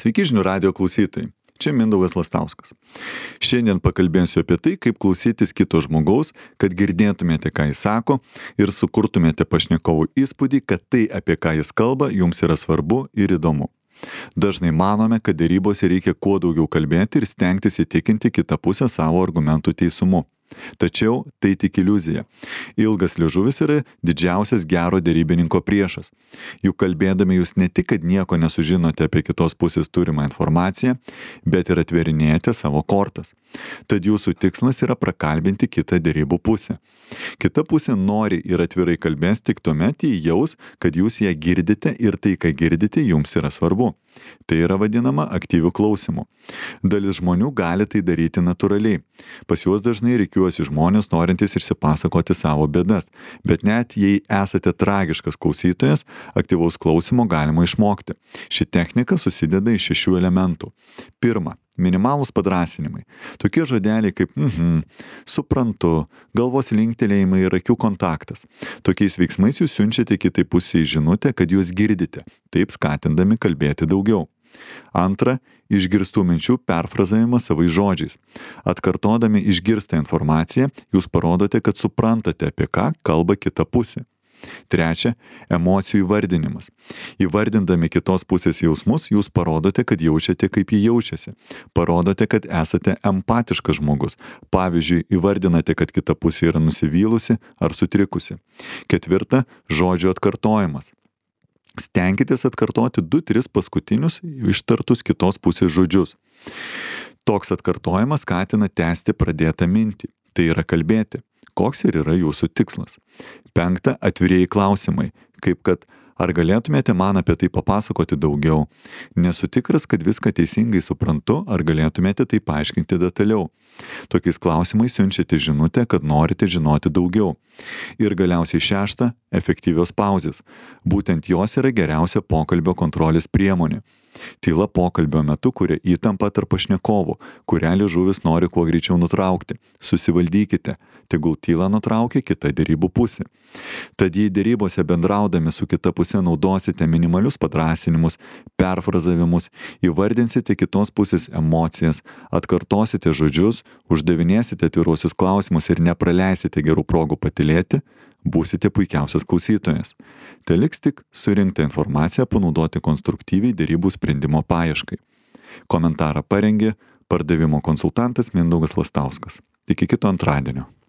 Sveiki žinių radijo klausytojai. Čia Mindaugas Lastauskas. Šiandien pakalbėsiu apie tai, kaip klausytis kito žmogaus, kad girdėtumėte, ką jis sako ir sukurtumėte pašnekovų įspūdį, kad tai, apie ką jis kalba, jums yra svarbu ir įdomu. Dažnai manome, kad dėrybose reikia kuo daugiau kalbėti ir stengtis įtikinti kitą pusę savo argumentų teisumu. Tačiau tai tik iliuzija. Ilgas liežuvis yra didžiausias gero dėrybininko priešas. Juk kalbėdami jūs ne tik, kad nieko nesužinote apie kitos pusės turimą informaciją, bet ir atverinėjate savo kortas. Tad jūsų tikslas yra prakalbinti kitą dėrybų pusę. Kita pusė nori ir atvirai kalbės tik tuomet jį jaus, kad jūs ją girdite ir tai, ką girdite, jums yra svarbu. Tai yra vadinama aktyviu klausimu. Dalis žmonių gali tai daryti natūraliai. Pas juos dažnai reikiuosi žmonės norintys išsipasakoti savo bėdas, bet net jei esate tragiškas klausytojas, aktyvaus klausimo galima išmokti. Ši technika susideda iš 6 elementų. Pirma, minimalūs padrąsinimai. Tokie žodeliai kaip suprantu, galvos linktelėjimai ir akių kontaktas. Tokiais veiksmais jūs siunčiate kitai pusiai žinutę, kad jūs girdite, taip skatindami kalbėti daugiau. Antra, išgirstų minčių perfrazavimas savais žodžiais. Atkartodami išgirstą informaciją, jūs parodote, kad suprantate, apie ką kalba kita pusė. Trečia, emocijų įvardinimas. Įvardindami kitos pusės jausmus, jūs parodote, kad jaučiate, kaip jį jaučiasi. Parodote, kad esate empatiškas žmogus. Pavyzdžiui, įvardinate, kad kita pusė yra nusivylusi ar sutrikusi. Ketvirta, žodžio atkartojimas. Stenkitės atkartoti 2-3 paskutinius ištartus kitos pusės žodžius. Toks atkartojimas skatina tęsti pradėtą mintį. Tai yra kalbėti. Koks ir yra jūsų tikslas? 5. Atvirieji klausimai. Kaip kad, ar galėtumėte man apie tai papasakoti daugiau? Nesu tikras, kad viską teisingai suprantu, ar galėtumėte tai paaiškinti detaliau? Tokiais klausimais siunčiate žinutę, kad norite žinoti daugiau. Ir galiausiai 6. Efektyvios pauzės. Būtent jos yra geriausia pokalbio kontrolės priemonė. Tyla pokalbio metu kuria įtampą tarp pašnekovų, kurią liežuvis nori kuo greičiau nutraukti. Susivaldykite, tegul tylą nutraukia kita dėrybų pusė. Tad jei dėrybose bendraudami su kita pusė naudosite minimalius padrąsinimus, perfrazavimus, įvardinsite kitos pusės emocijas, atkartosite žodžius, uždavinėsite atviruosius klausimus ir nepraleisite gerų progų patylėti, būsite puikiausias klausytojas. Teliks tik surinktą informaciją panaudoti konstruktyviai dėrybų sprendimo paieškai. Komentarą parengė pardavimo konsultantas Mindaugas Lastauskas. Iki kito antradienio.